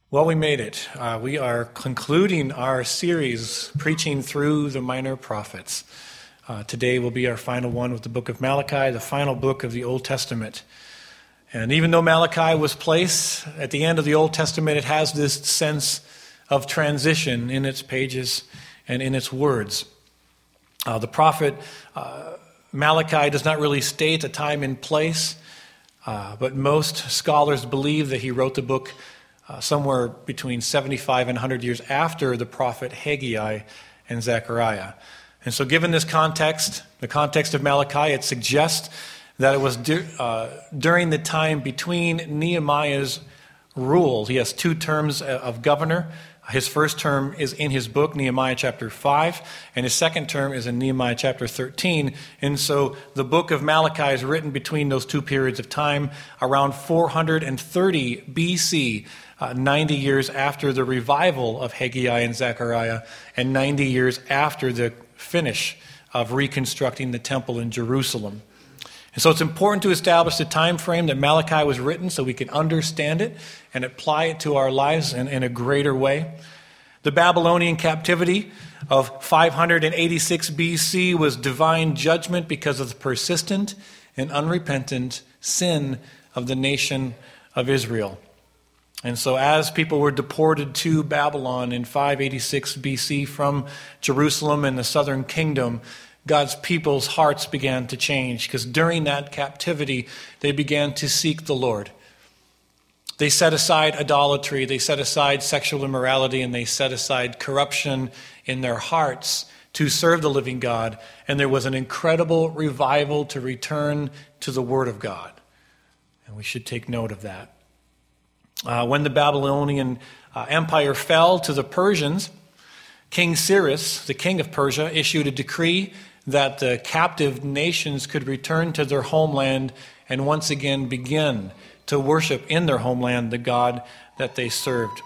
Well, we made it. We are concluding our series, Preaching Through the Minor Prophets. Today will be our final one with the book of Malachi, the final book of the Old Testament. And even though Malachi was placed at the end of the Old Testament, it has this sense of transition in its pages and in its words. The prophet Malachi does not really state a time and place, but most scholars believe that he wrote the book somewhere between 75 and 100 years after the prophet Haggai and Zechariah. And so given this context, the context of Malachi, it suggests that it was during the time between Nehemiah's rule. He has two terms of governor. His first term is in his book, Nehemiah chapter 5, and his second term is in Nehemiah chapter 13. And so the book of Malachi is written between those two periods of time, around 430 BC, 90 years after the revival of Haggai and Zechariah, and 90 years after the finish of reconstructing the temple in Jerusalem. And so it's important to establish the time frame that Malachi was written so we can understand it and apply it to our lives in a greater way. The Babylonian captivity of 586 BC was divine judgment because of the persistent and unrepentant sin of the nation of Israel. And so as people were deported to Babylon in 586 BC from Jerusalem and the southern kingdom, God's people's hearts began to change because during that captivity, they began to seek the Lord. They set aside idolatry, they set aside sexual immorality, and they set aside corruption in their hearts to serve the living God. And there was an incredible revival to return to the Word of God. And we should take note of that. When the Babylonian Empire fell to the Persians, King Cyrus, the king of Persia, issued a decree that the captive nations could return to their homeland and once again begin to worship in their homeland the God that they served.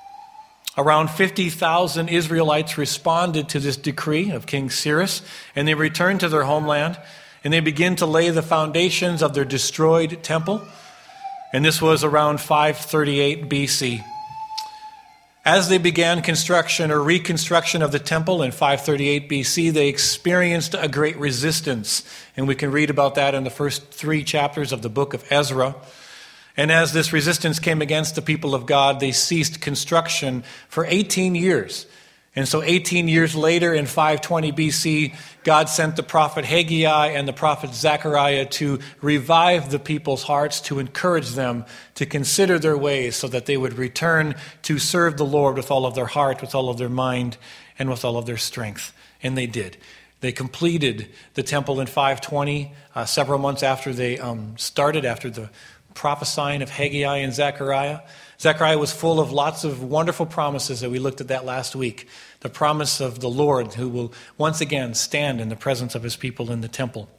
Around 50,000 Israelites responded to this decree of King Cyrus, and they returned to their homeland, and they began to lay the foundations of their destroyed temple. And this was around 538 BC. As they began construction or reconstruction of the temple in 538 BC, they experienced a great resistance. And we can read about that in the first 3 chapters of the book of Ezra. And as this resistance came against the people of God, they ceased construction for 18 years. And so 18 years later, in 520 BC, God sent the prophet Haggai and the prophet Zechariah to revive the people's hearts, to encourage them to consider their ways so that they would return to serve the Lord with all of their heart, with all of their mind, and with all of their strength. And they did. They completed the temple in 520, several months after they started, after the prophesying of Haggai and Zechariah. Zechariah was full of lots of wonderful promises that we looked at that last week. The promise of the Lord who will once again stand in the presence of his people in the temple.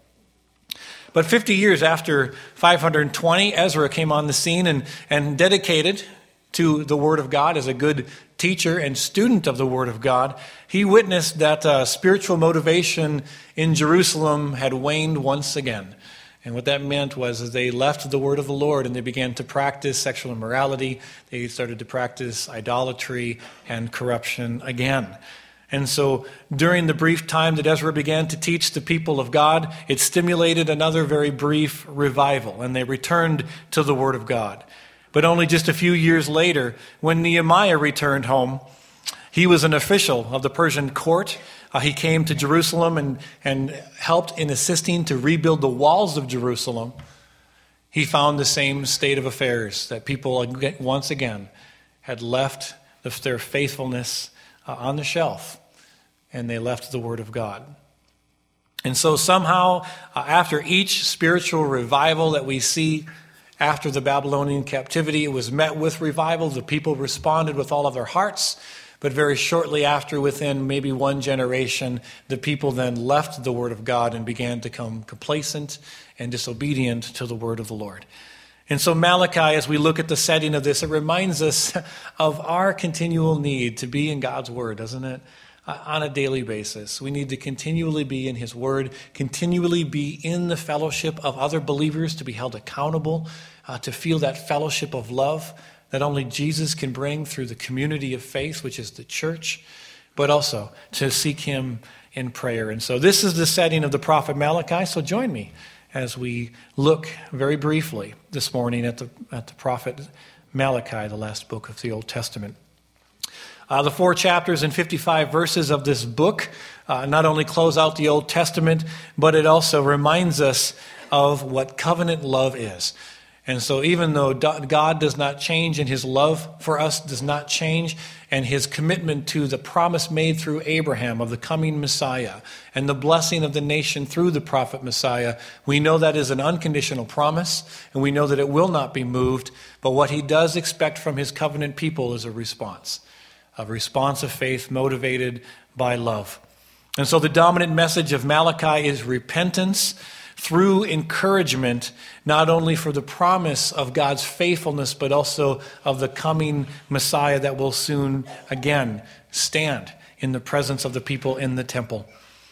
But 50 years after 520, Ezra came on the scene and dedicated to the Word of God as a good teacher and student of the Word of God. He witnessed that spiritual motivation in Jerusalem had waned once again. And what that meant was they left the word of the Lord and they began to practice sexual immorality. They started to practice idolatry and corruption again. And so during the brief time that Ezra began to teach the people of God, it stimulated another very brief revival, and they returned to the word of God. But only just a few years later, when Nehemiah returned home, he was an official of the Persian court. He came to Jerusalem and helped in assisting to rebuild the walls of Jerusalem. He found the same state of affairs, that people once again had left their faithfulness on the shelf, and they left the Word of God. And so somehow, after each spiritual revival that we see after the Babylonian captivity, it was met with revival. The people responded with all of their hearts. But very shortly after, within maybe one generation, the people then left the Word of God and began to become complacent and disobedient to the Word of the Lord. And so Malachi, as we look at the setting of this, it reminds us of our continual need to be in God's Word, doesn't it? On a daily basis. We need to continually be in His Word, continually be in the fellowship of other believers, to be held accountable, to feel that fellowship of love, that only Jesus can bring through the community of faith, which is the church, but also to seek him in prayer. And so this is the setting of the prophet Malachi. So join me as we look very briefly this morning at the prophet Malachi, the last book of the Old Testament. The 4 chapters and 55 verses of this book not only close out the Old Testament, but it also reminds us of what covenant love is. And so even though God does not change and his love for us does not change, and his commitment to the promise made through Abraham of the coming Messiah and the blessing of the nation through the prophet Messiah, we know that is an unconditional promise, and we know that it will not be moved. But what he does expect from his covenant people is a response of faith motivated by love. And so the dominant message of Malachi is repentance through encouragement, not only for the promise of God's faithfulness, but also of the coming Messiah that will soon again stand in the presence of the people in the temple.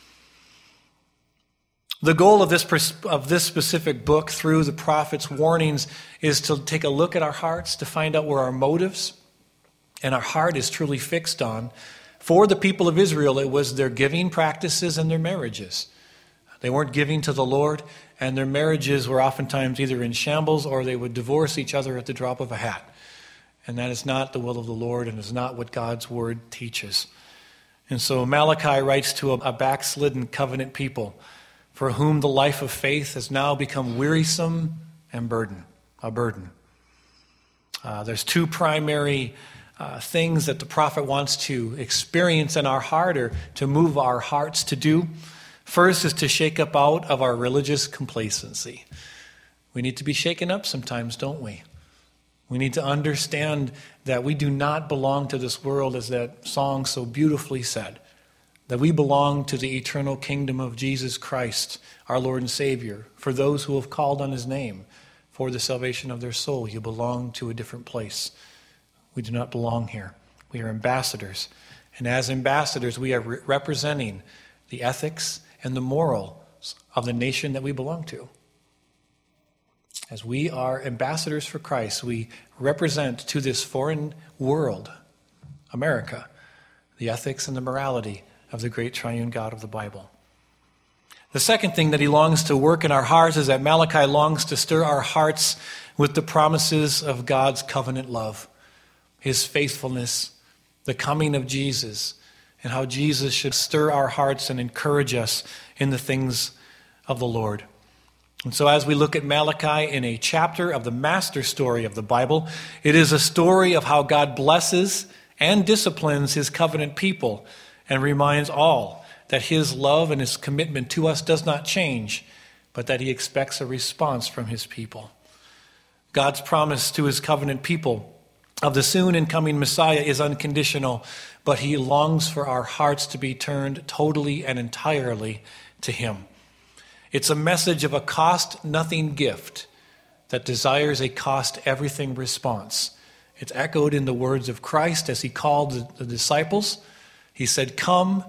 The goal of this specific book, through the prophet's warnings, is to take a look at our hearts, to find out where our motives and our heart is truly fixed on. For the people of Israel, it was their giving practices and their marriages. They weren't giving to the Lord, and their marriages were oftentimes either in shambles or they would divorce each other at the drop of a hat. And that is not the will of the Lord and is not what God's word teaches. And so Malachi writes to a backslidden covenant people for whom the life of faith has now become wearisome and a burden. There's 2 primary things that the prophet wants to experience in our heart, or to move our hearts to do. First is to shake up out of our religious complacency. We need to be shaken up sometimes, don't we? We need to understand that we do not belong to this world, as that song so beautifully said, that we belong to the eternal kingdom of Jesus Christ, our Lord and Savior. For those who have called on his name for the salvation of their soul, you belong to a different place. We do not belong here. We are ambassadors. And as ambassadors, we are representing the ethics and the morals of the nation that we belong to. As we are ambassadors for Christ, we represent to this foreign world, America, the ethics and the morality of the great triune God of the Bible. The second thing that he longs to work in our hearts is that Malachi longs to stir our hearts with the promises of God's covenant love, his faithfulness, the coming of Jesus, and how Jesus should stir our hearts and encourage us in the things of the Lord. And so as we look at Malachi in a chapter of the master story of the Bible, it is a story of how God blesses and disciplines his covenant people and reminds all that his love and his commitment to us does not change, but that he expects a response from his people. God's promise to his covenant people of the soon and coming Messiah is unconditional, but he longs for our hearts to be turned totally and entirely to him. It's a message of a cost-nothing gift that desires a cost-everything response. It's echoed in the words of Christ as he called the disciples. He said, "Come,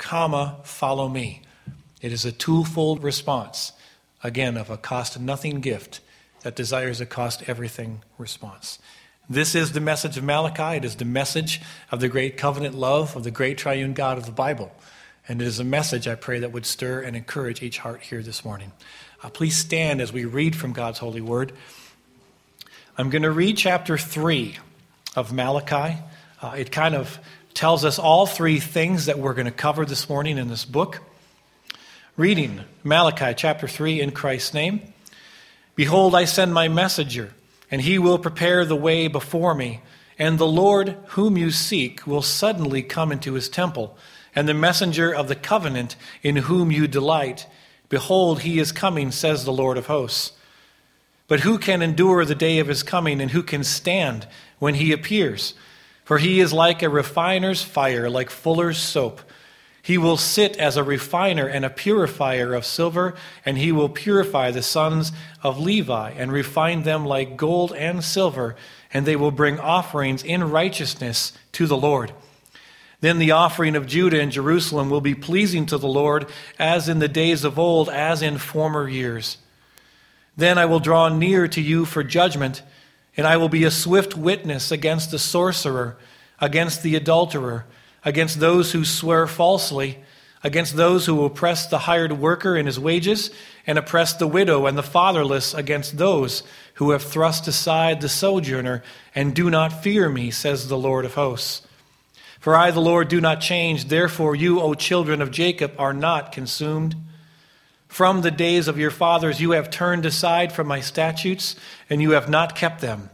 follow me." It is a twofold response, again, of a cost-nothing gift that desires a cost-everything response. This is the message of Malachi. It is the message of the great covenant love of the great triune God of the Bible. And it is a message, I pray, that would stir and encourage each heart here this morning. Please stand as we read from God's holy word. I'm going to read chapter 3 of Malachi. It kind of tells us all 3 things that we're going to cover this morning in this book. Reading Malachi chapter 3 in Christ's name. "Behold, I send my messenger, and he will prepare the way before me. And the Lord whom you seek will suddenly come into his temple. And the messenger of the covenant in whom you delight, behold, he is coming, says the Lord of hosts. But who can endure the day of his coming, and who can stand when he appears? For he is like a refiner's fire, like fuller's soap. He will sit as a refiner and a purifier of silver, and he will purify the sons of Levi and refine them like gold and silver, and they will bring offerings in righteousness to the Lord. Then the offering of Judah and Jerusalem will be pleasing to the Lord, as in the days of old, as in former years. Then I will draw near to you for judgment, And I will be a swift witness against the sorcerer, against the adulterer, against those who swear falsely, against those who oppress the hired worker in his wages, and oppress the widow and the fatherless, against those who have thrust aside the sojourner and do not fear me, says the Lord of hosts. For I, the Lord, do not change. Therefore you, O children of Jacob, are not consumed. From the days of your fathers you have turned aside from my statutes, and you have not kept them.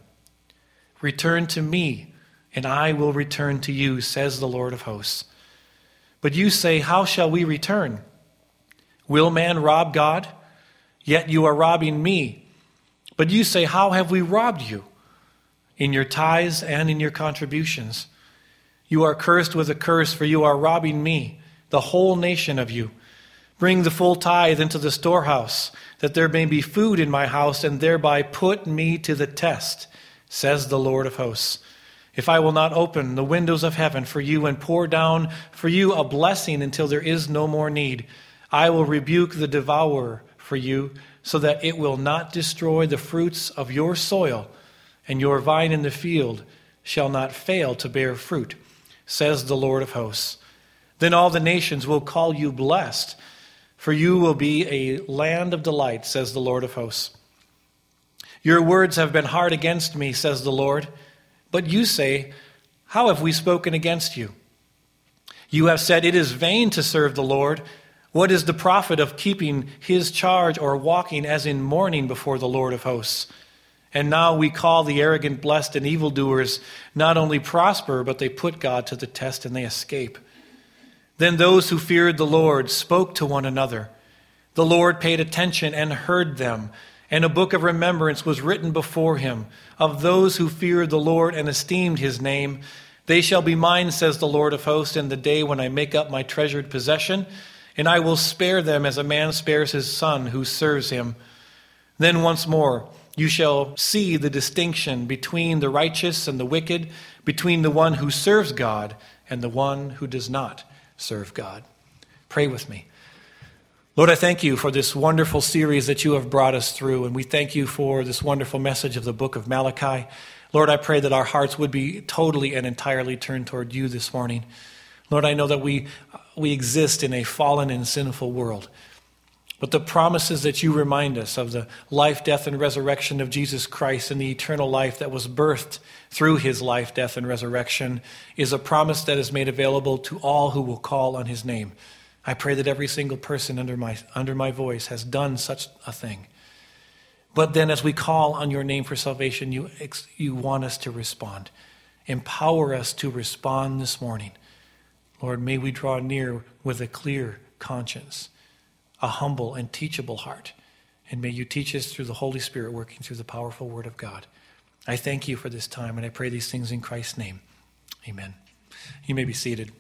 Return to me, and I will return to you, says the Lord of hosts. But you say, how shall we return? Will man rob God? Yet you are robbing me. But you say, how have we robbed you? In your tithes and in your contributions. You are cursed with a curse, for you are robbing me, the whole nation of you. Bring the full tithe into the storehouse, that there may be food in my house, and thereby put me to the test, says the Lord of hosts. If I will not open the windows of heaven for you and pour down for you a blessing until there is no more need, I will rebuke the devourer for you, so that it will not destroy the fruits of your soil, and your vine in the field shall not fail to bear fruit, says the Lord of hosts. Then all the nations will call you blessed, for you will be a land of delight, says the Lord of hosts. Your words have been hard against me, says the Lord. But you say, how have we spoken against you? You have said, it is vain to serve the Lord. What is the profit of keeping his charge or walking as in mourning before the Lord of hosts? And now we call the arrogant blessed, and evildoers not only prosper, but they put God to the test and they escape. Then those who feared the Lord spoke to one another. The Lord paid attention and heard them, and a book of remembrance was written before him of those who feared the Lord and esteemed his name. They shall be mine, says the Lord of hosts, in the day when I make up my treasured possession, and I will spare them as a man spares his son who serves him. Then once more you shall see the distinction between the righteous and the wicked, between the one who serves God and the one who does not serve God. Pray with me. Lord, I thank you for this wonderful series that you have brought us through, and we thank you for this wonderful message of the book of Malachi. Lord, I pray that our hearts would be totally and entirely turned toward you this morning. Lord, I know that we exist in a fallen and sinful world, but the promises that you remind us of the life, death, and resurrection of Jesus Christ and the eternal life that was birthed through his life, death, and resurrection is a promise that is made available to all who will call on his name. I pray that every single person under my voice has done such a thing. But then as we call on your name for salvation, you want us to respond. Empower us to respond this morning. Lord, may we draw near with a clear conscience, a humble and teachable heart. And may you teach us through the Holy Spirit working through the powerful word of God. I thank you for this time, and I pray these things in Christ's name. Amen. You may be seated.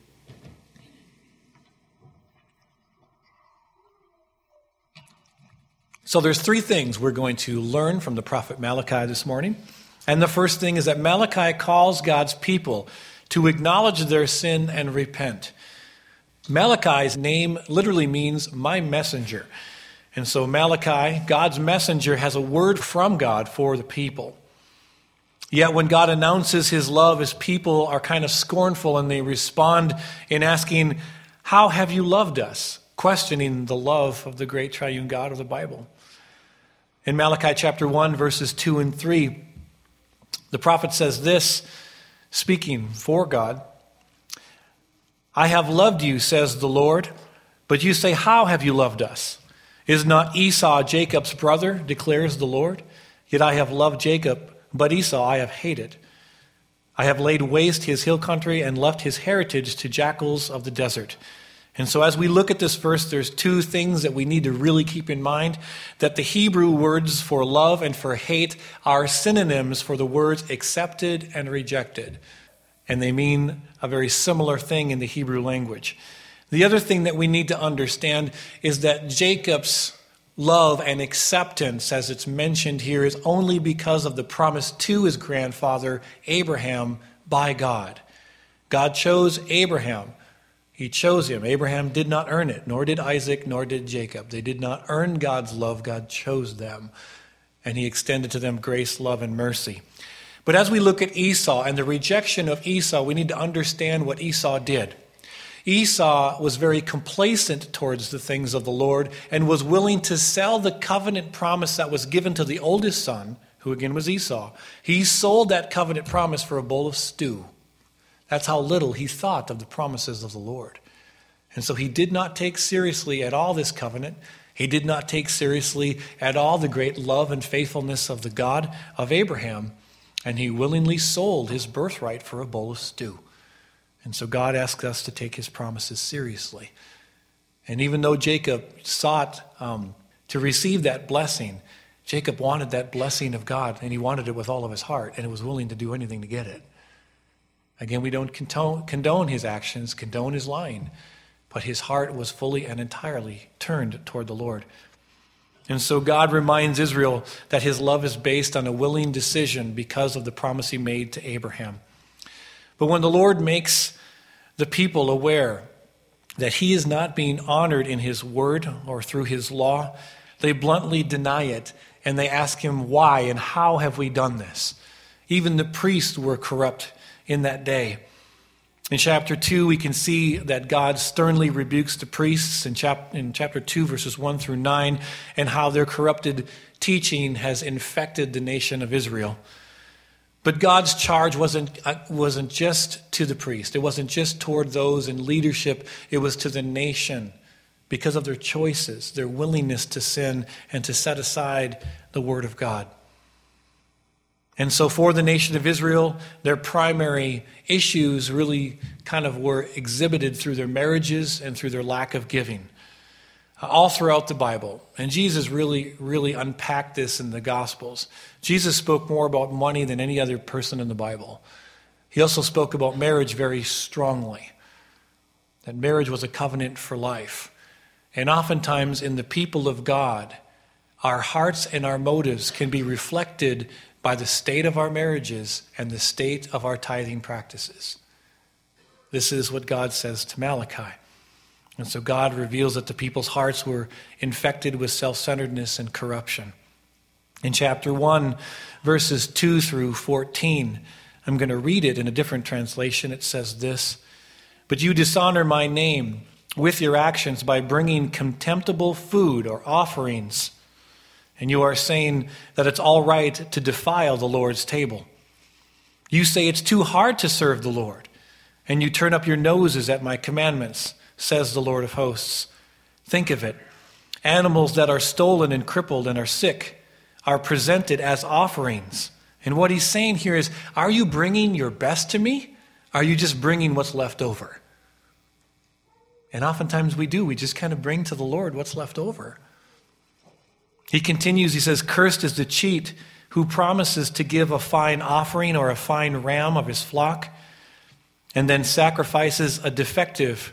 So there's three things we're going to learn from the prophet Malachi this morning. And the first thing is that Malachi calls God's people to acknowledge their sin and repent. Malachi's name literally means my messenger. And so Malachi, God's messenger, has a word from God for the people. Yet when God announces his love, his people are kind of scornful, and they respond in asking, how have you loved us? Questioning the love of the great triune God of the Bible. In Malachi chapter 1, verses 2 and 3, the prophet says this, speaking for God, I have loved you, says the Lord, but you say, how have you loved us? Is not Esau Jacob's brother, declares the Lord? Yet I have loved Jacob, but Esau I have hated. I have laid waste his hill country and left his heritage to jackals of the desert. And so as we look at this verse, there's two things that we need to really keep in mind, that the Hebrew words for love and for hate are synonyms for the words accepted and rejected. And they mean a very similar thing in the Hebrew language. The other thing that we need to understand is that Jacob's love and acceptance, as it's mentioned here, is only because of the promise to his grandfather, Abraham, by God. God chose Abraham. He chose him. Abraham did not earn it, nor did Isaac, nor did Jacob. They did not earn God's love. God chose them, and he extended to them grace, love, and mercy. But as we look at Esau and the rejection of Esau, we need to understand what Esau did. Esau was very complacent towards the things of the Lord and was willing to sell the covenant promise that was given to the oldest son, who again was Esau. He sold that covenant promise for a bowl of stew. That's how little he thought of the promises of the Lord. And so he did not take seriously at all this covenant. He did not take seriously at all the great love and faithfulness of the God of Abraham. And he willingly sold his birthright for a bowl of stew. And so God asks us to take his promises seriously. And even though Jacob sought to receive that blessing, Jacob wanted that blessing of God, and he wanted it with all of his heart, and he was willing to do anything to get it. Again, we don't condone his actions, condone his lying, but his heart was fully and entirely turned toward the Lord. And so God reminds Israel that his love is based on a willing decision because of the promise he made to Abraham. But when the Lord makes the people aware that he is not being honored in his word or through his law, they bluntly deny it, and they ask him, why and how have we done this? Even the priests were corrupt in that day. In chapter 2, we can see that God sternly rebukes the priests in chapter 2, verses 1 through 9, and how their corrupted teaching has infected the nation of Israel. But God's charge wasn't just to the priest. It wasn't just toward those in leadership. It was to the nation because of their choices, their willingness to sin and to set aside the word of God. And so for the nation of Israel, their primary issues really kind of were exhibited through their marriages and through their lack of giving. All throughout the Bible. And Jesus really unpacked this in the Gospels. Jesus spoke more about money than any other person in the Bible. He also spoke about marriage very strongly. That marriage was a covenant for life. And oftentimes in the people of God, our hearts and our motives can be reflected by the state of our marriages and the state of our tithing practices. This is what God says to Malachi. And so God reveals that the people's hearts were infected with self-centeredness and corruption. In chapter 1, verses 2 through 14, I'm going to read it in a different translation. It says this, "But you dishonor my name with your actions by bringing contemptible food or offerings. And you are saying that it's all right to defile the Lord's table. You say it's too hard to serve the Lord, and you turn up your noses at my commandments, says the Lord of hosts. Think of it. Animals that are stolen and crippled and are sick are presented as offerings." And what he's saying here is, are you bringing your best to me? Are you just bringing what's left over? And oftentimes we do. We just kind of bring to the Lord what's left over. He continues, he says, "Cursed is the cheat who promises to give a fine offering or a fine ram of his flock and then sacrifices a defective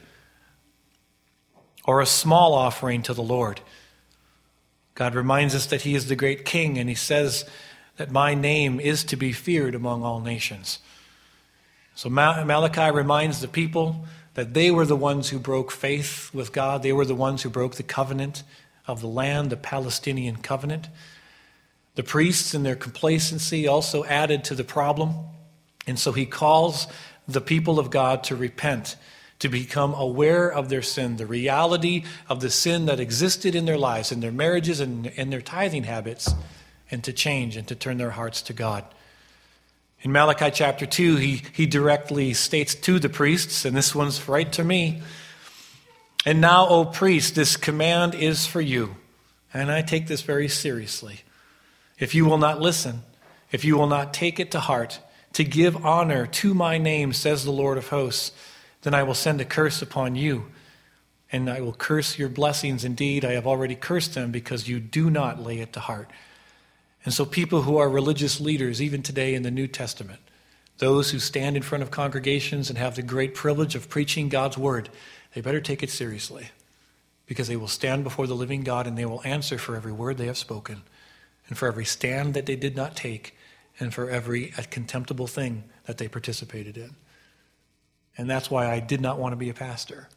or a small offering to the Lord." God reminds us that he is the great king, and he says that my name is to be feared among all nations. So Malachi reminds the people that they were the ones who broke faith with God. They were the ones who broke the covenant of the land, the Palestinian covenant. The priests in their complacency also added to the problem. And so he calls the people of God to repent, to become aware of their sin, the reality of the sin that existed in their lives, in their marriages and in their tithing habits, and to change and to turn their hearts to God. In Malachi chapter 2, he directly states to the priests, and this one's right to me, "And now, O priest, this command is for you." And I take this very seriously. "If you will not listen, if you will not take it to heart, to give honor to my name, says the Lord of hosts, then I will send a curse upon you, and I will curse your blessings. Indeed, I have already cursed them because you do not lay it to heart." And so people who are religious leaders, even today in the New Testament, those who stand in front of congregations and have the great privilege of preaching God's word, they better take it seriously, because they will stand before the living God and they will answer for every word they have spoken, and for every stand that they did not take, and for every contemptible thing that they participated in. And that's why I did not want to be a pastor.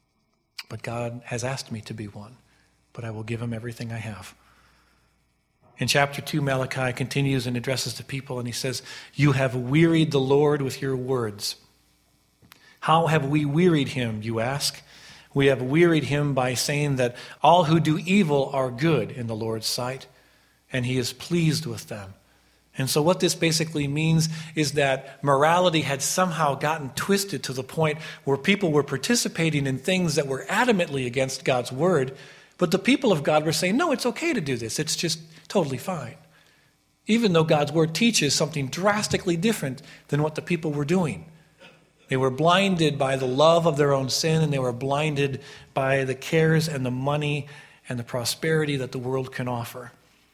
But God has asked me to be one, but I will give him everything I have. In chapter 2, Malachi continues and addresses the people, and he says, "You have wearied the Lord with your words." How have we wearied him, you ask? We have wearied him by saying that all who do evil are good in the Lord's sight, and he is pleased with them. And so what this basically means is that morality had somehow gotten twisted to the point where people were participating in things that were adamantly against God's word, but the people of God were saying, no, it's okay to do this. It's just totally fine. Even though God's word teaches something drastically different than what the people were doing. They were blinded by the love of their own sin, and they were blinded by the cares and the money and the prosperity that the world can offer.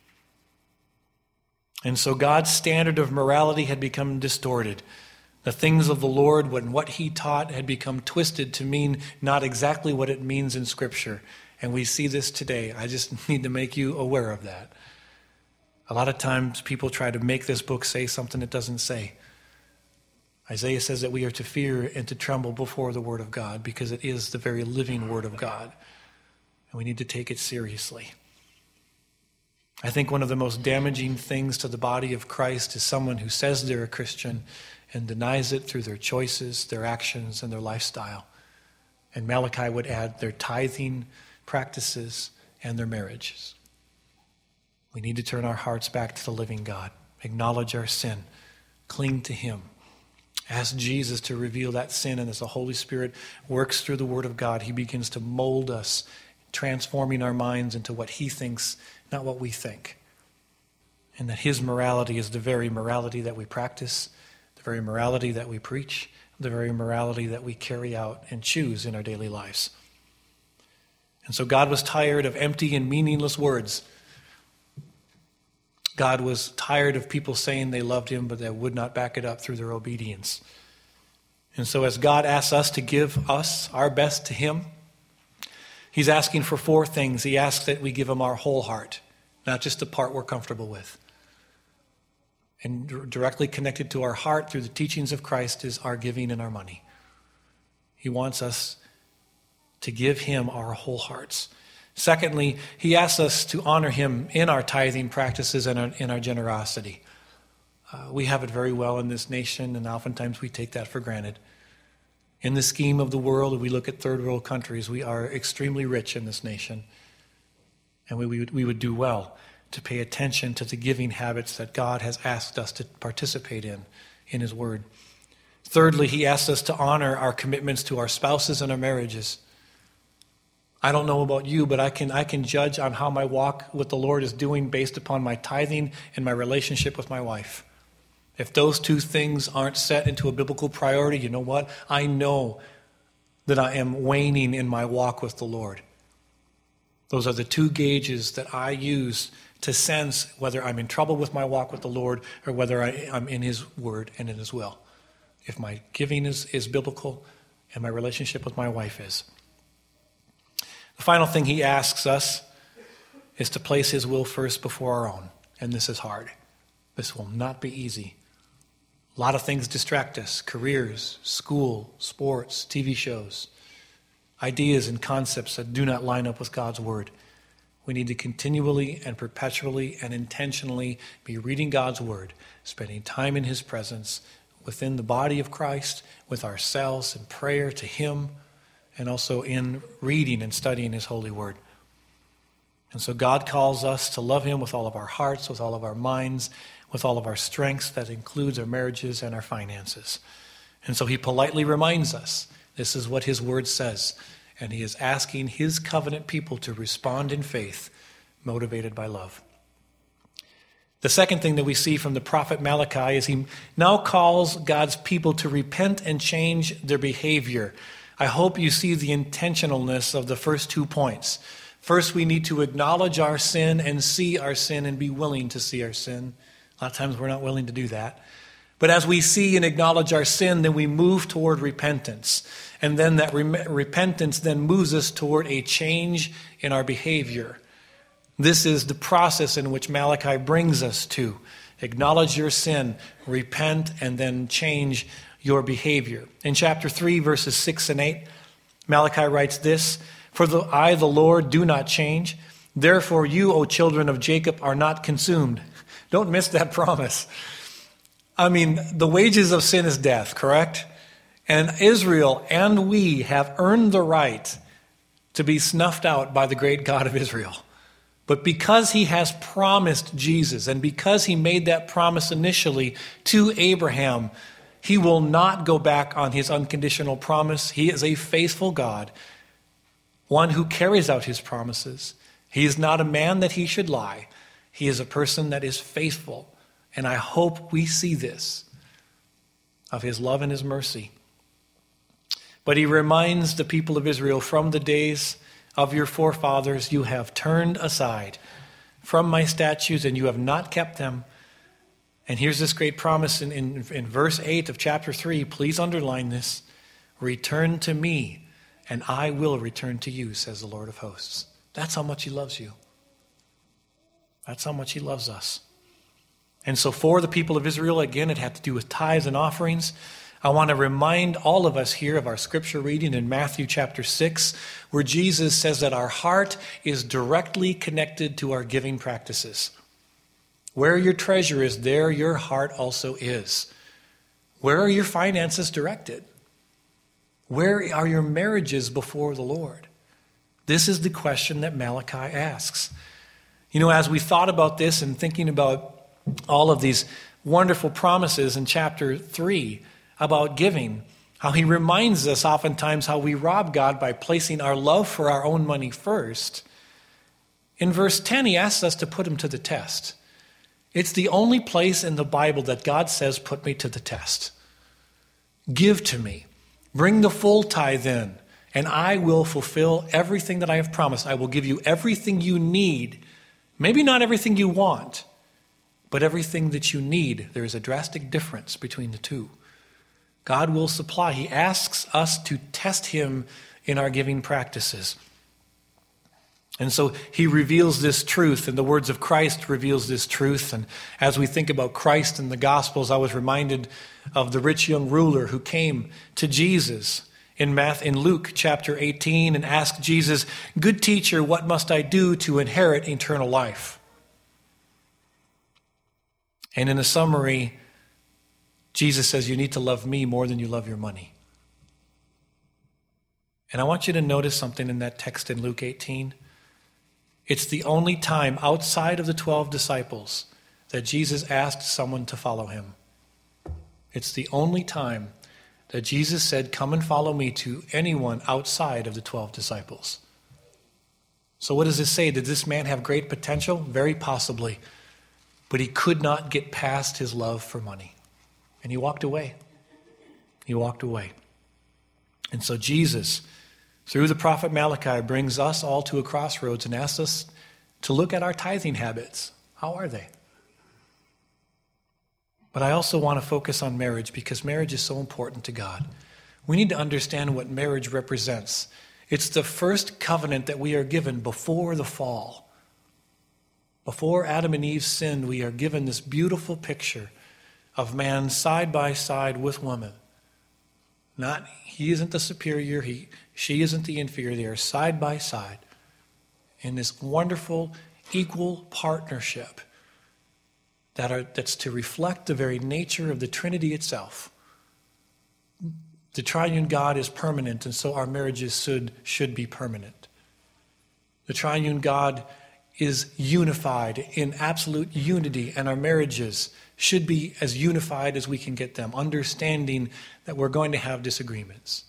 And so God's standard of morality had become distorted. The things of the Lord, when what he taught, had become twisted to mean not exactly what it means in Scripture. And we see this today. I just need to make you aware of that. A lot of times people try to make this book say something it doesn't say. Isaiah says that we are to fear and to tremble before the Word of God because it is the very living Word of God. And we need to take it seriously. I think one of the most damaging things to the body of Christ is someone who says they're a Christian and denies it through their choices, their actions, and their lifestyle. And Malachi would add their tithing practices and their marriages. We need to turn our hearts back to the living God, acknowledge our sin, cling to him. Ask Jesus to reveal that sin, and as the Holy Spirit works through the Word of God, he begins to mold us, transforming our minds into what he thinks, not what we think. And that his morality is the very morality that we practice, the very morality that we preach, the very morality that we carry out and choose in our daily lives. And so God was tired of empty and meaningless words. God was tired of people saying they loved him, but they would not back it up through their obedience. And so as God asks us to give us our best to him, he's asking for 4 things. He asks that we give him our whole heart, not just the part we're comfortable with. And directly connected to our heart through the teachings of Christ is our giving and our money. He wants us to give him our whole hearts. Secondly, he asks us to honor him in our tithing practices and in our generosity. We have it very well in this nation, and oftentimes we take that for granted. In the scheme of the world, if we look at third world countries, we are extremely rich in this nation. And we would do well to pay attention to the giving habits that God has asked us to participate in his word. Thirdly, he asks us to honor our commitments to our spouses and our marriages. I don't know about you, but I can judge on how my walk with the Lord is doing based upon my tithing and my relationship with my wife. If those 2 things aren't set into a biblical priority, you know what? I know that I am waning in my walk with the Lord. Those are the 2 gauges that I use to sense whether I'm in trouble with my walk with the Lord or whether I'm in his word and in his will. If my giving is biblical and my relationship with my wife is. The final thing he asks us is to place his will first before our own. And this is hard. This will not be easy. A lot of things distract us. Careers, school, sports, TV shows. Ideas and concepts that do not line up with God's word. We need to continually and perpetually and intentionally be reading God's word, spending time in his presence, within the body of Christ, with ourselves in prayer to him, and also in reading and studying his holy word. And so God calls us to love him with all of our hearts, with all of our minds, with all of our strengths. That includes our marriages and our finances. And so he politely reminds us, this is what his word says. And he is asking his covenant people to respond in faith, motivated by love. The second thing that we see from the prophet Malachi is he now calls God's people to repent and change their behavior. I hope you see the intentionalness of the first 2 points. First, we need to acknowledge our sin and see our sin and be willing to see our sin. A lot of times we're not willing to do that. But as we see and acknowledge our sin, then we move toward repentance. And then that repentance then moves us toward a change in our behavior. This is the process in which Malachi brings us to. Acknowledge your sin, repent, and then change your behavior. In chapter 3, verses 6 and 8, Malachi writes this, "For I, the Lord, do not change. Therefore you, O children of Jacob, are not consumed. Don't miss that promise. I mean, the wages of sin is death, correct? And Israel and we have earned the right to be snuffed out by the great God of Israel. But because he has promised Jesus, and because he made that promise initially to Abraham, he will not go back on his unconditional promise. He is a faithful God, one who carries out his promises. He is not a man that he should lie. He is a person that is faithful. And I hope we see this of his love and his mercy. But he reminds the people of Israel, from the days of your forefathers, you have turned aside from my statutes and you have not kept them. And here's this great promise in verse 8 of chapter 3. Please underline this. Return to me and I will return to you, says the Lord of hosts. That's how much he loves you. That's how much he loves us. And so for the people of Israel, again, it had to do with tithes and offerings. I want to remind all of us here of our scripture reading in Matthew chapter 6, where Jesus says that our heart is directly connected to our giving practices. Where your treasure is, there your heart also is. Where are your finances directed? Where are your marriages before the Lord? This is the question that Malachi asks. You know, as we thought about this and thinking about all of these wonderful promises in chapter 3 about giving, how he reminds us oftentimes how we rob God by placing our love for our own money first. In verse 10, he asks us to put him to the test. It's the only place in the Bible that God says, put me to the test. Give to me. Bring the full tithe in, and I will fulfill everything that I have promised. I will give you everything you need. Maybe not everything you want, but everything that you need. There is a drastic difference between the two. God will supply. He asks us to test him in our giving practices. And so he reveals this truth, and the words of Christ reveals this truth. And as we think about Christ in the Gospels, I was reminded of the rich young ruler who came to Jesus in Luke chapter 18 and asked Jesus, "Good teacher, what must I do to inherit eternal life?" And in a summary, Jesus says, you need to love me more than you love your money. And I want you to notice something in that text in Luke 18. It's the only time outside of the 12 disciples that Jesus asked someone to follow him. It's the only time that Jesus said, come and follow me, to anyone outside of the 12 disciples. So what does this say? Did this man have great potential? Very possibly. But he could not get past his love for money. And he walked away. He walked away. And so Jesus, through the prophet Malachi, brings us all to a crossroads and asks us to look at our tithing habits. How are they? But I also want to focus on marriage, because marriage is so important to God. We need to understand what marriage represents. It's the first covenant that we are given before the fall. Before Adam and Eve sinned, we are given this beautiful picture of man side by side with woman. Not, he isn't the superior, she isn't the inferior. They are side by side in this wonderful, equal partnership that's to reflect the very nature of the Trinity itself. The triune God is permanent, and so our marriages should be permanent. The triune God is unified in absolute unity, and our marriages should be as unified as we can get them, understanding that we're going to have disagreements.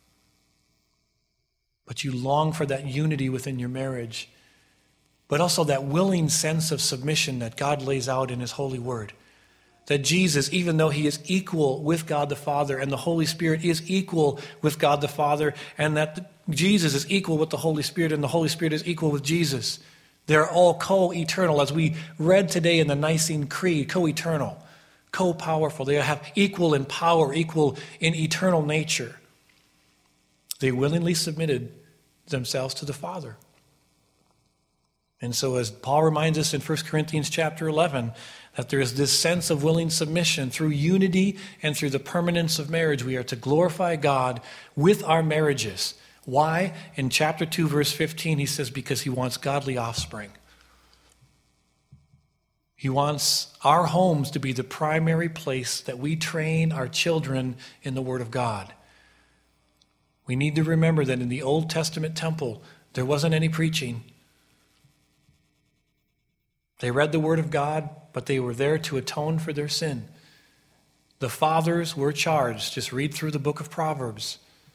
But you long for that unity within your marriage, but also that willing sense of submission that God lays out in his holy word. That Jesus, even though he is equal with God the Father, and the Holy Spirit is equal with God the Father, and that Jesus is equal with the Holy Spirit, and the Holy Spirit is equal with Jesus. They're all co-eternal, as we read today in the Nicene Creed, co-eternal, co-powerful. They have equal in power, equal in eternal nature. They willingly submitted themselves to the Father. And so as Paul reminds us in 1 Corinthians chapter 11, that there is this sense of willing submission through unity and through the permanence of marriage. We are to glorify God with our marriages. Why? In chapter 2, verse 15, he says, because he wants godly offspring. He wants our homes to be the primary place that we train our children in the Word of God. We need to remember that in the Old Testament temple, there wasn't any preaching. They read the Word of God, but they were there to atone for their sin. The fathers were charged. Just read through the book of Proverbs.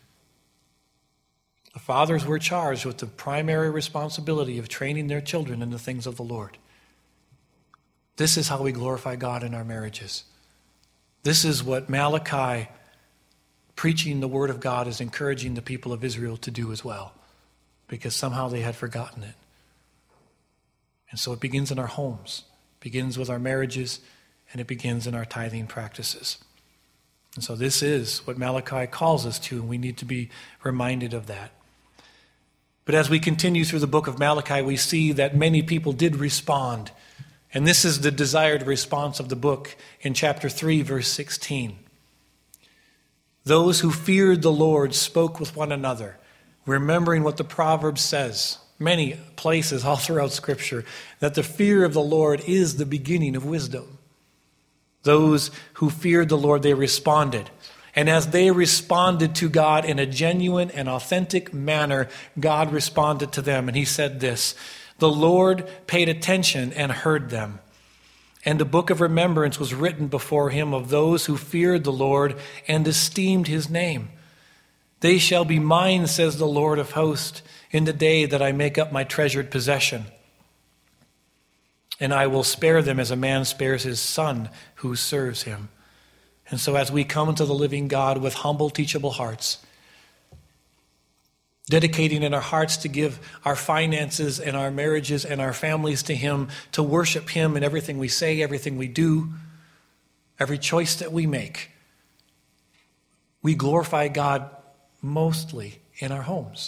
The fathers were charged with the primary responsibility of training their children in the things of the Lord. This is how we glorify God in our marriages. This is what Malachi, preaching the Word of God, is encouraging the people of Israel to do as well, because somehow they had forgotten it. And so it begins in our homes, begins with our marriages, and it begins in our tithing practices. And so this is what Malachi calls us to, and we need to be reminded of that. But as we continue through the book of Malachi, we see that many people did respond. And this is the desired response of the book in chapter 3, verse 16. Those who feared the Lord spoke with one another, remembering what the proverb says, many places all throughout Scripture, that the fear of the Lord is the beginning of wisdom. Those who feared the Lord, they responded. And as they responded to God in a genuine and authentic manner, God responded to them. And he said this, the Lord paid attention and heard them. And a book of remembrance was written before him of those who feared the Lord and esteemed his name. They shall be mine, says the Lord of hosts, in the day that I make up my treasured possession. And I will spare them as a man spares his son who serves him. And so as we come to the living God with humble, teachable hearts, dedicating in our hearts to give our finances and our marriages and our families to him, to worship him in everything we say, everything we do, every choice that we make, we glorify God mostly in our homes.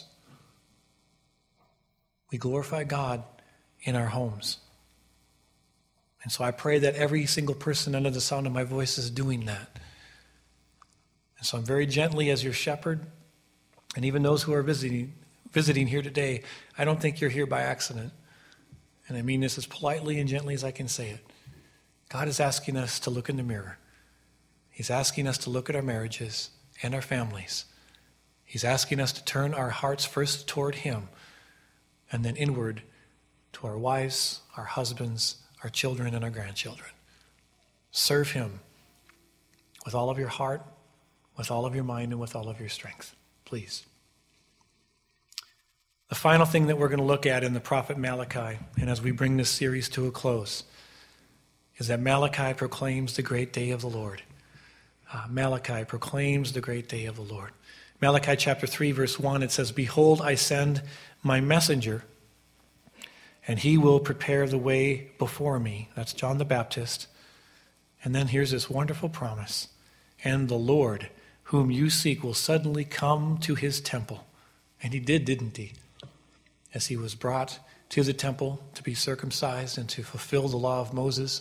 We glorify God in our homes. And so I pray that every single person under the sound of my voice is doing that. And so I'm very gently as your shepherd, and even those who are visiting here today, I don't think you're here by accident. And I mean this as politely and gently as I can say it. God is asking us to look in the mirror. He's asking us to look at our marriages and our families. He's asking us to turn our hearts first toward him and then inward to our wives, our husbands, our children, and our grandchildren. Serve him with all of your heart, with all of your mind, and with all of your strength. Please. The final thing that we're going to look at in the prophet Malachi, and as we bring this series to a close, is that Malachi proclaims the great day of the Lord. Malachi proclaims the great day of the Lord. Malachi chapter 3, verse 1, it says, behold, I send my messenger, and he will prepare the way before me. That's John the Baptist. And then here's this wonderful promise. And the Lord, whom you seek, will suddenly come to his temple. And he did, didn't he? As he was brought to the temple to be circumcised and to fulfill the law of Moses.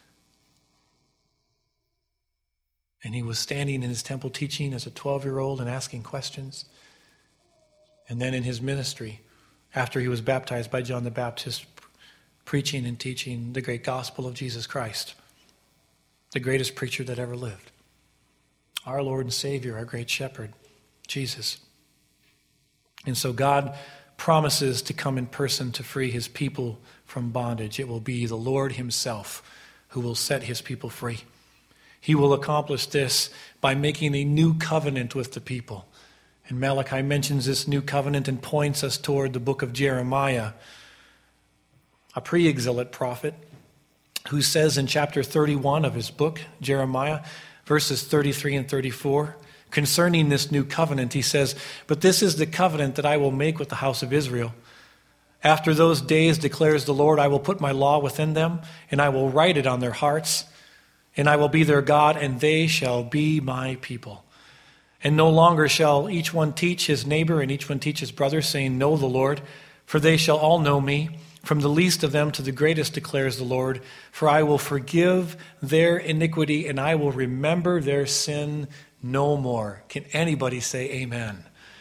And he was standing in his temple teaching as a 12-year-old and asking questions. And then in his ministry, after he was baptized by John the Baptist, preaching and teaching the great gospel of Jesus Christ, the greatest preacher that ever lived. Our Lord and Savior, our great shepherd, Jesus. And so God promises to come in person to free his people from bondage. It will be the Lord himself who will set his people free. He will accomplish this by making a new covenant with the people. And Malachi mentions this new covenant and points us toward the book of Jeremiah, a pre-exilic prophet who says in chapter 31 of his book, Jeremiah, verses 33 and 34, concerning this new covenant, he says, but this is the covenant that I will make with the house of Israel. After those days, declares the Lord, I will put my law within them, and I will write it on their hearts, and I will be their God, and they shall be my people. And no longer shall each one teach his neighbor and each one teach his brother, saying, know the Lord, for they shall all know me, from the least of them to the greatest, declares the Lord. For I will forgive their iniquity, and I will remember their sin no more. Can anybody say amen?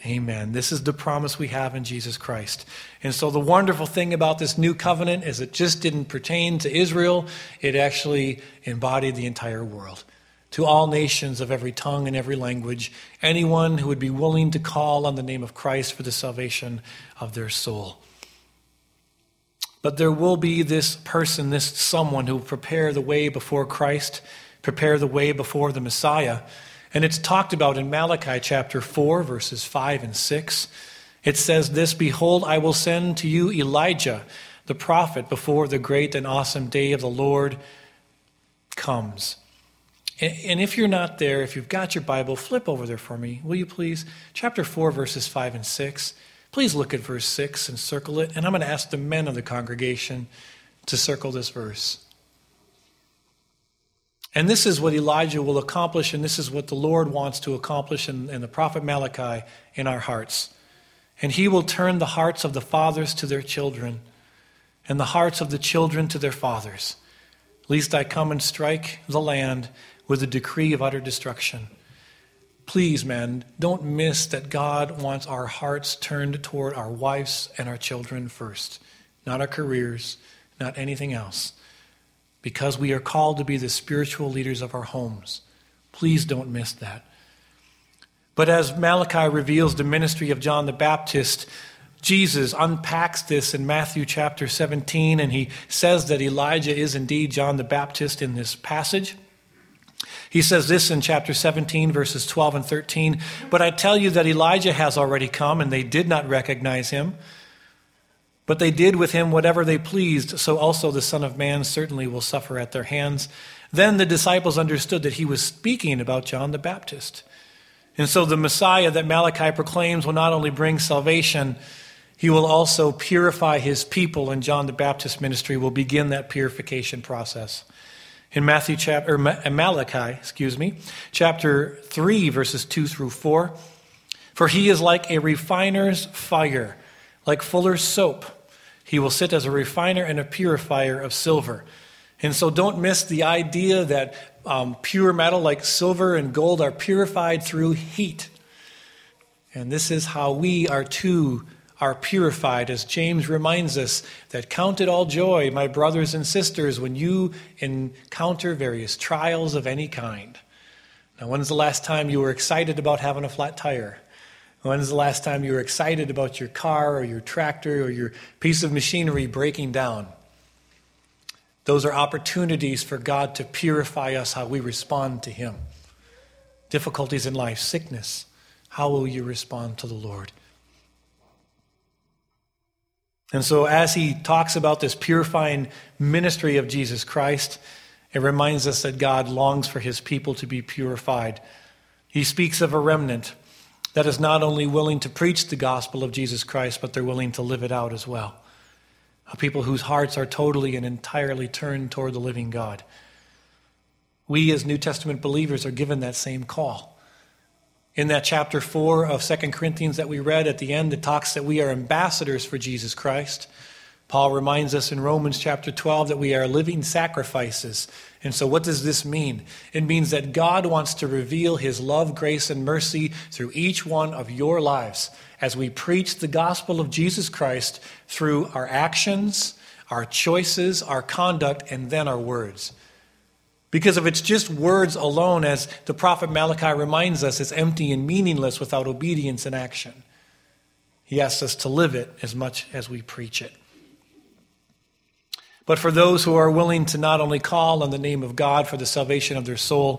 Amen. This is the promise we have in Jesus Christ. And so the wonderful thing about this new covenant is it just didn't pertain to Israel. It actually embodied the entire world. To all nations of every tongue and every language, anyone who would be willing to call on the name of Christ for the salvation of their soul. But there will be this person, this someone who will prepare the way before Christ, prepare the way before the Messiah. And it's talked about in Malachi chapter 4, verses 5 and 6. It says this, "Behold, I will send to you Elijah, the prophet, before the great and awesome day of the Lord comes." And if you're not there, if you've got your Bible, flip over there for me, will you please? Chapter 4, verses 5 and 6. Please look at verse 6 and circle it. And I'm going to ask the men of the congregation to circle this verse. And this is what Elijah will accomplish, and this is what the Lord wants to accomplish in the prophet Malachi in our hearts. "And he will turn the hearts of the fathers to their children, and the hearts of the children to their fathers, lest I come and strike the land with a decree of utter destruction." Please, man, don't miss that God wants our hearts turned toward our wives and our children first, not our careers, not anything else. Because we are called to be the spiritual leaders of our homes. Please don't miss that. But as Malachi reveals the ministry of John the Baptist, Jesus unpacks this in Matthew chapter 17, and he says that Elijah is indeed John the Baptist in this passage. He says this in chapter 17, verses 12 and 13, "But I tell you that Elijah has already come, and they did not recognize him. But they did with him whatever they pleased, so also the Son of Man certainly will suffer at their hands." Then the disciples understood that he was speaking about John the Baptist. And so the Messiah that Malachi proclaims will not only bring salvation, he will also purify his people, and John the Baptist ministry will begin that purification process. In Malachi, chapter 3, verses 2 through 4, "For he is like a refiner's fire, like fuller's soap. He will sit as a refiner and a purifier of silver." And so don't miss the idea that pure metal like silver and gold are purified through heat. And this is how we are purified, as James reminds us, that "Count it all joy, my brothers and sisters, when you encounter various trials of any kind." Now, when's the last time you were excited about having a flat tire? When's the last time you were excited about your car or your tractor or your piece of machinery breaking down? Those are opportunities for God to purify us, how we respond to him. Difficulties in life, sickness, how will you respond to the Lord? And so as he talks about this purifying ministry of Jesus Christ, it reminds us that God longs for his people to be purified. He speaks of a remnant that is not only willing to preach the gospel of Jesus Christ, but they're willing to live it out as well. A people whose hearts are totally and entirely turned toward the living God. We as New Testament believers are given that same call. In that chapter 4 of 2 Corinthians that we read at the end, it talks that we are ambassadors for Jesus Christ. Paul reminds us in Romans chapter 12 that we are living sacrifices. And so what does this mean? It means that God wants to reveal his love, grace, and mercy through each one of your lives as we preach the gospel of Jesus Christ through our actions, our choices, our conduct, and then our words. Because if it's just words alone, as the prophet Malachi reminds us, it's empty and meaningless without obedience and action. He asks us to live it as much as we preach it. But for those who are willing to not only call on the name of God for the salvation of their soul,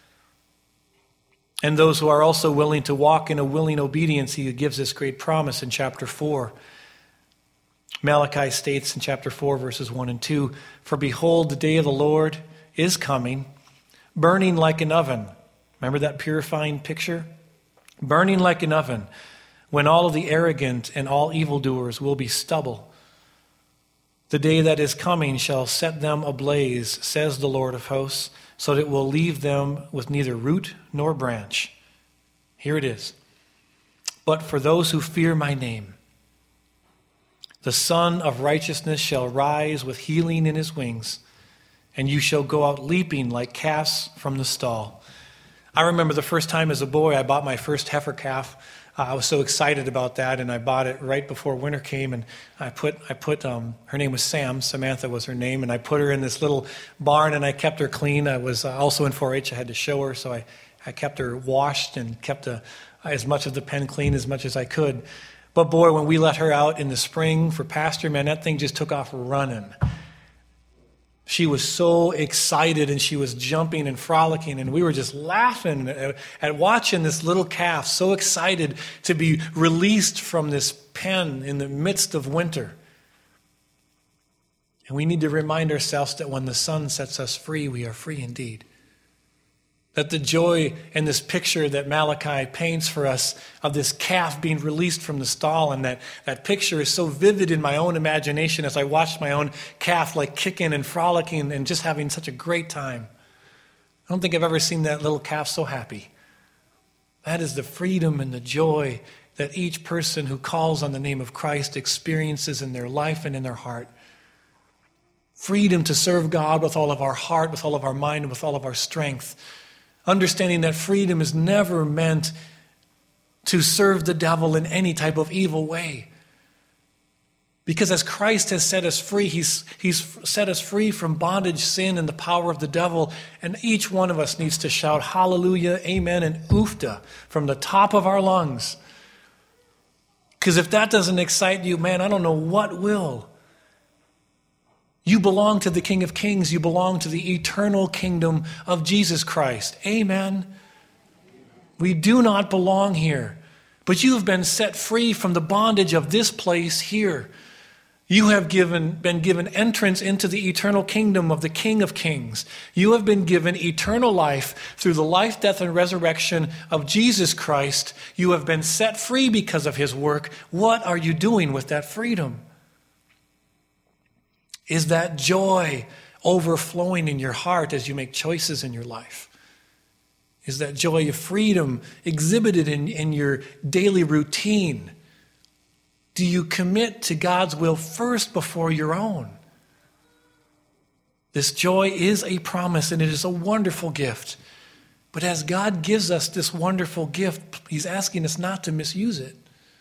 and those who are also willing to walk in a willing obedience, he gives this great promise in chapter 4. Malachi states in chapter 4, verses 1 and 2, "For behold, the day of the Lord is coming, burning like an oven." Remember that purifying picture? Burning like an oven, when all of the arrogant and all evildoers will be stubble. "The day that is coming shall set them ablaze, says the Lord of hosts, so that it will leave them with neither root nor branch." Here it is. "But for those who fear my name, the Son of Righteousness shall rise with healing in his wings, and you shall go out leaping like calves from the stall. I remember the first time as a boy I bought my first heifer calf. I was so excited about that, and I bought it right before winter came, and I put her name was Sam, Samantha was her name, and I put her in this little barn, and I kept her clean. I was also in 4-H. I had to show her, so I kept her washed and kept as much of the pen clean as much as I could. But boy, when we let her out in the spring for pasture, man, that thing just took off running. She was so excited, and she was jumping and frolicking, and we were just laughing at watching this little calf, so excited to be released from this pen in the midst of winter. And we need to remind ourselves that when the Son sets us free, we are free indeed. That the joy in this picture that Malachi paints for us of this calf being released from the stall, and that picture is so vivid in my own imagination as I watched my own calf like kicking and frolicking and just having such a great time. I don't think I've ever seen that little calf so happy. That is the freedom and the joy that each person who calls on the name of Christ experiences in their life and in their heart. Freedom to serve God with all of our heart, with all of our mind, and with all of our strength. Understanding that freedom is never meant to serve the devil in any type of evil way. Because as Christ has set us free, He's set us free from bondage, sin, and the power of the devil. And each one of us needs to shout hallelujah, amen, and oofta from the top of our lungs. Because if that doesn't excite you, man, I don't know what will. You belong to the King of Kings. You belong to the eternal kingdom of Jesus Christ. Amen. We do not belong here. But you have been set free from the bondage of this place here. You have been given entrance into the eternal kingdom of the King of Kings. You have been given eternal life through the life, death, and resurrection of Jesus Christ. You have been set free because of His work. What are you doing with that freedom? Is that joy overflowing in your heart as you make choices in your life? Is that joy of freedom exhibited in your daily routine? Do you commit to God's will first before your own? This joy is a promise, and it is a wonderful gift. But as God gives us this wonderful gift, He's asking us not to misuse it.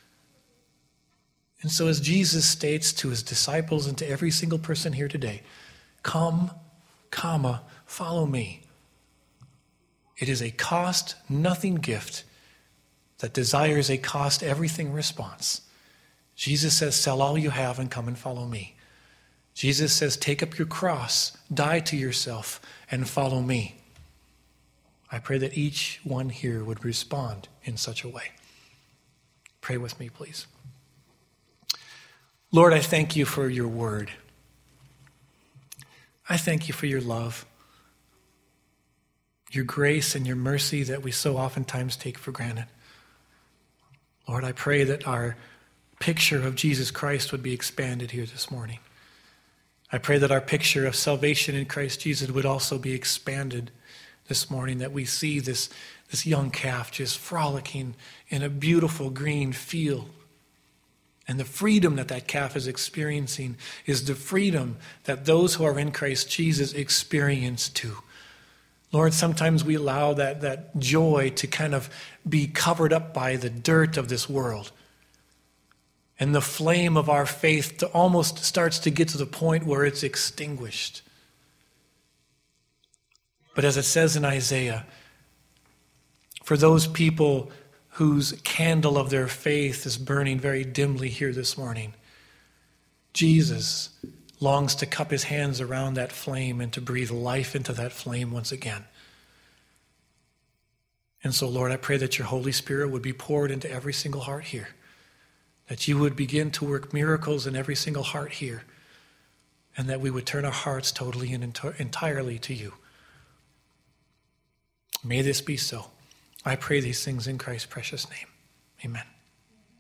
And so as Jesus states to His disciples and to every single person here today, come, follow me. It is a cost-nothing gift that desires a cost-everything response. Jesus says, sell all you have and come and follow me. Jesus says, take up your cross, die to yourself, and follow me. I pray that each one here would respond in such a way. Pray with me, please. Lord, I thank you for your word. I thank you for your love, your grace and your mercy that we so oftentimes take for granted. Lord, I pray that our picture of Jesus Christ would be expanded here this morning. I pray that our picture of salvation in Christ Jesus would also be expanded this morning, that we see this young calf just frolicking in a beautiful green field. And the freedom that calf is experiencing is the freedom that those who are in Christ Jesus experience too. Lord, sometimes we allow that joy to kind of be covered up by the dirt of this world. And the flame of our faith almost starts to get to the point where it's extinguished. But as it says in Isaiah, for those people whose candle of their faith is burning very dimly here this morning, Jesus longs to cup His hands around that flame and to breathe life into that flame once again. And so, Lord, I pray that your Holy Spirit would be poured into every single heart here, that you would begin to work miracles in every single heart here, and that we would turn our hearts totally and entirely to you. May this be so. I pray these things in Christ's precious name. Amen.